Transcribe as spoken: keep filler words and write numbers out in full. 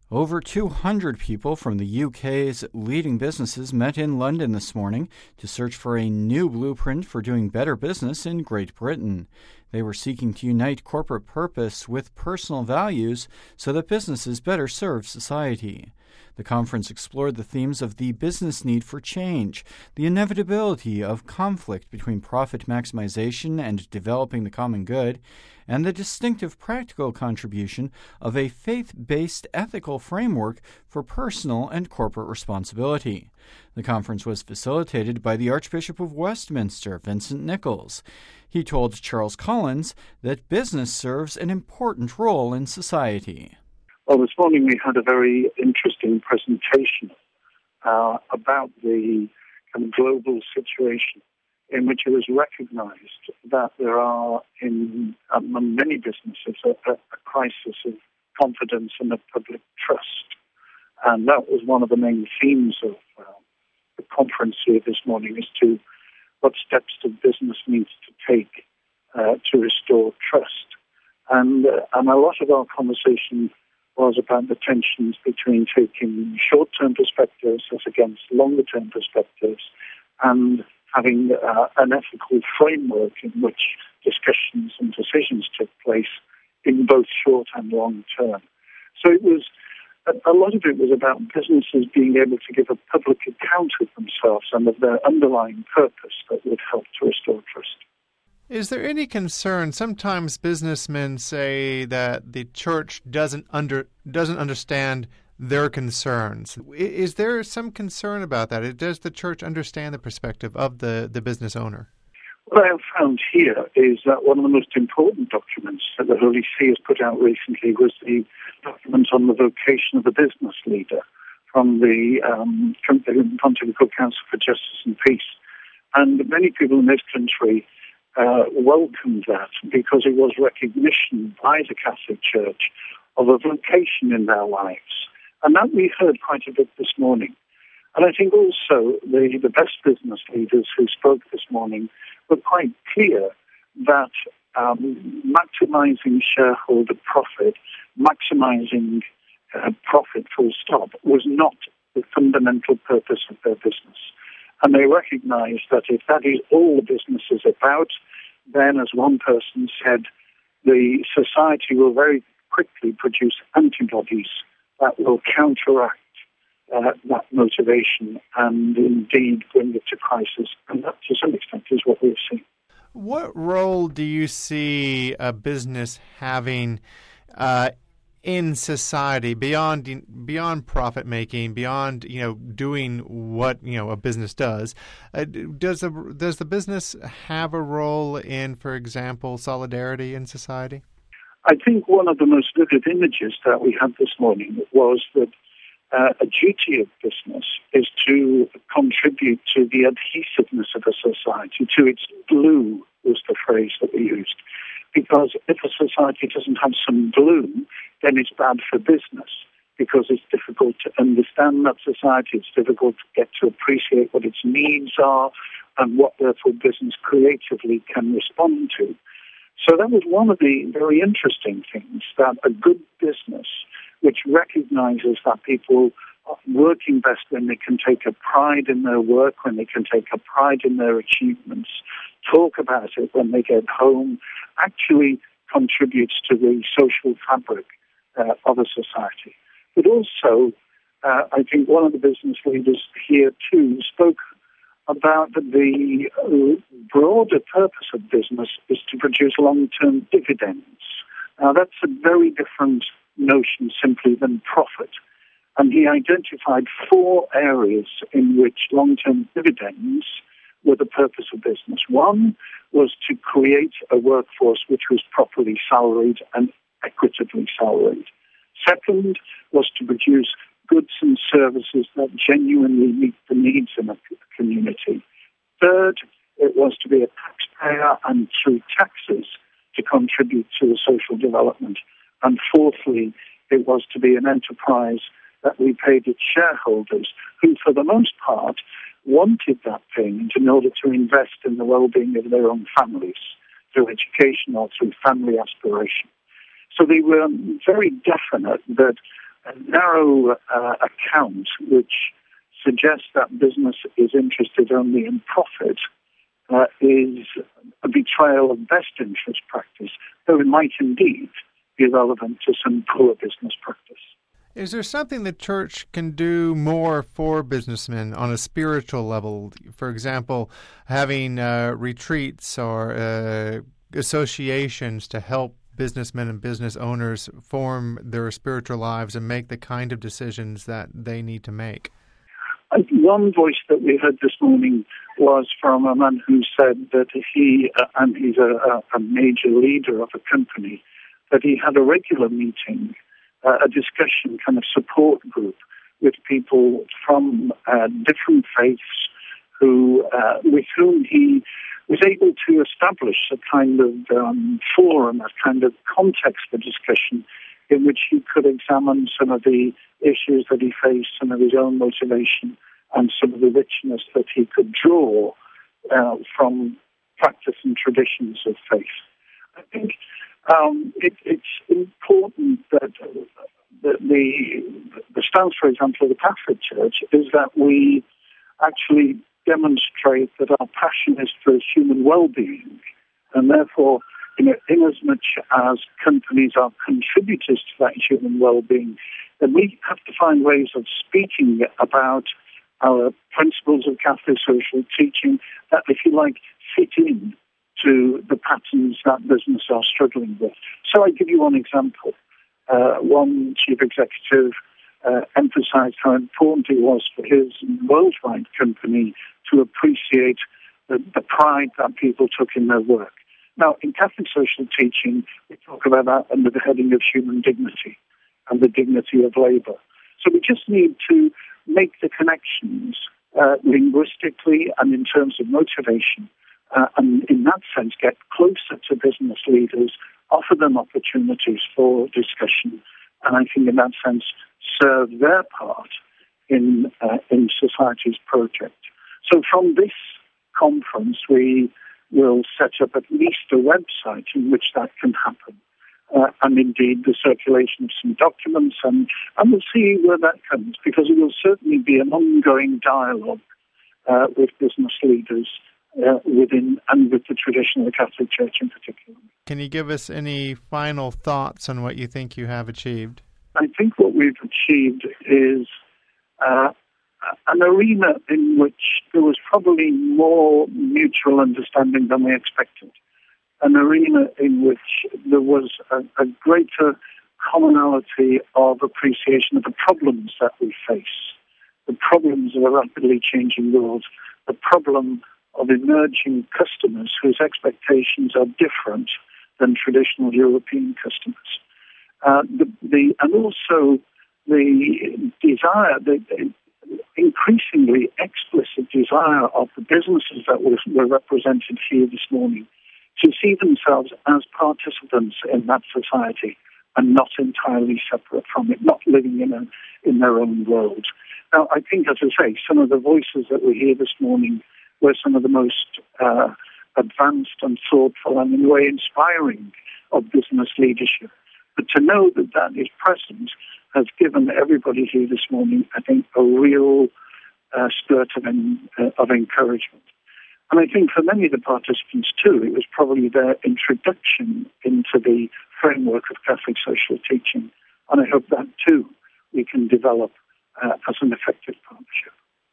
Over two hundred people from the U K's leading businesses met in London this morning to search for a new blueprint for doing better business in Great Britain. They were seeking to unite corporate purpose with personal values so that businesses better serve society. The conference explored the themes of the business need for change, the inevitability of conflict between profit maximization and developing the common good, and the distinctive practical contribution of a faith-based ethical framework for personal and corporate responsibility. The conference was facilitated by the Archbishop of Westminster, Vincent Nichols. He told Charles Collins that business serves an important role in society. Well, this morning we had a very interesting presentation uh, about the kind of global situation in which it was recognized that there are, in among many businesses, a, a crisis of confidence and of public trust. And that was one of the main themes of uh, the conference here this morning, as to what steps the business needs to take uh, to restore trust. And, uh, and a lot of our conversation was about the tensions between taking short-term perspectives as against longer-term perspectives and having uh, an ethical framework in which discussions and decisions took place in both short and long term. So it was, a, a lot of it was about businesses being able to give a public account of themselves and of their underlying purpose that would help to restore trust. Is there any concern? Sometimes businessmen say that the church doesn't under doesn't understand their concerns. Is there some concern about that? Does the church understand the perspective of the, the business owner? What I have found here is that one of the most important documents that the Holy See has put out recently was the document on the vocation of the business leader from the um, Pontifical Council for Justice and Peace. And many people in this country Uh, welcomed that because it was recognition by the Catholic Church of a vocation in their lives. And that we heard quite a bit this morning. And I think also the, the best business leaders who spoke this morning were quite clear that um, maximizing shareholder profit, maximizing uh, profit full stop, was not the fundamental purpose of their business. And they recognize that if that is all the business is about, then, as one person said, the society will very quickly produce antibodies that will counteract uh, that motivation and indeed bring it to crisis. And that, to some extent, is what we've seen. What role do you see a business having uh, in society beyond beyond profit making, beyond you know doing what you know a business does? Uh, does the does the business have a role in, for example, solidarity in society? I think one of the most vivid images that we had this morning was that uh, a duty of business is to contribute to the adhesiveness of a society, to its glue, was the phrase that we used. Because if a society doesn't have some glue, then it's bad for business, because it's difficult to understand that society, it's difficult to get to appreciate what its needs are and what, therefore, business creatively can respond to. So that was one of the very interesting things, that a good business which recognizes that people are working best when they can take a pride in their work, when they can take a pride in their achievements, talk about it when they get home, actually contributes to the social fabric uh, of a society. But also, uh, I think one of the business leaders here too spoke about the uh, broader purpose of business is to produce long-term dividends. Now, that's a very different notion simply than profit. And he identified four areas in which long-term dividends were the purpose of business. One was to create a workforce which was properly salaried and equitably salaried. Second was to produce goods and services that genuinely meet the needs in a community. Third, it was to be a taxpayer and through taxes to contribute to the social development. And fourthly, it was to be an enterprise that we paid its shareholders, who for the most part wanted that payment in order to invest in the well-being of their own families through education or through family aspiration. So they were very definite that uh, narrow uh, account which suggests that business is interested only in profit uh, is a betrayal of best interest practice, though it might indeed be relevant to some poor business practice. Is there something the church can do more for businessmen on a spiritual level? For example, having uh, retreats or uh, associations to help businessmen and business owners form their spiritual lives and make the kind of decisions that they need to make? One voice that we heard this morning was from a man who said that he, uh, and he's a, a major leader of a company, that he had a regular meeting, uh, a discussion kind of support group with people from uh, different faiths who, uh, with whom he was able to establish a kind of um, forum, a kind of context for discussion in which he could examine some of the issues that he faced, some of his own motivation, and some of the richness that he could draw uh, from practice and traditions of faith. I think um, it, it's important that the, the, the stance, for example, of the Catholic Church is that we actually demonstrate that our passion is for human well-being, and therefore, you know, in as much as companies are contributors to that human well-being, then we have to find ways of speaking about our principles of Catholic social teaching that, if you like, fit in to the patterns that business are struggling with. So I give you one example. Uh, one chief executive uh, emphasized how important it was for his worldwide company to appreciate the, the pride that people took in their work. Now, in Catholic social teaching, we talk about that under the heading of human dignity and the dignity of labor. So we just need to make the connections uh, linguistically and in terms of motivation, uh, and in that sense get closer to business leaders, offer them opportunities for discussion, and I think in that sense serve their part in uh, in society's project. So from this conference, we will set up at least a website in which that can happen. Uh, and indeed the circulation of some documents, and, and we'll see where that comes, because it will certainly be an ongoing dialogue uh, with business leaders uh, within and with the tradition of the Catholic Church in particular. Can you give us any final thoughts on what you think you have achieved? I think what we've achieved is uh, an arena in which there was probably more mutual understanding than we expected. An arena in which there was a, a greater commonality of appreciation of the problems that we face, the problems of a rapidly changing world, the problem of emerging customers whose expectations are different than traditional European customers. Uh, the, the, and also the desire, the, the increasingly explicit desire of the businesses that were, were represented here this morning to see themselves as participants in that society and not entirely separate from it, not living in a, in their own world. Now, I think, as I say, some of the voices that we hear this morning were some of the most uh, advanced and thoughtful and, in a way, inspiring of business leadership. But to know that that is present has given everybody here this morning, I think, a real uh, spurt of, en- uh, of encouragement. And I think for many of the participants, too, it was probably their introduction into the framework of Catholic social teaching. And I hope that, too, we can develop uh, as an effective